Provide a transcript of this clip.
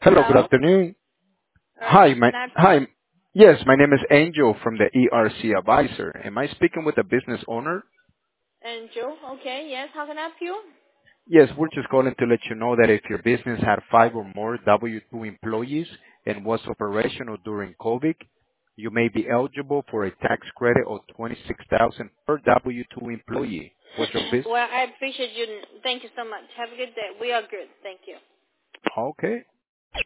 Hello, good Hello. afternoon. Hi, Can I, hi. Yes, my name is Angel from the ERC Advisor. Am I speaking with the business owner? Angel? Okay, yes. How can I help you? Yes, we're just calling to let you know that if your business had 5 or more W-2 employees and was operational during COVID, you may be eligible for a tax credit of $26,000 per W-2 employee. Was your business? Well, I appreciate you. Thank you so much. Have a good day. We are good. Thank you. Okay.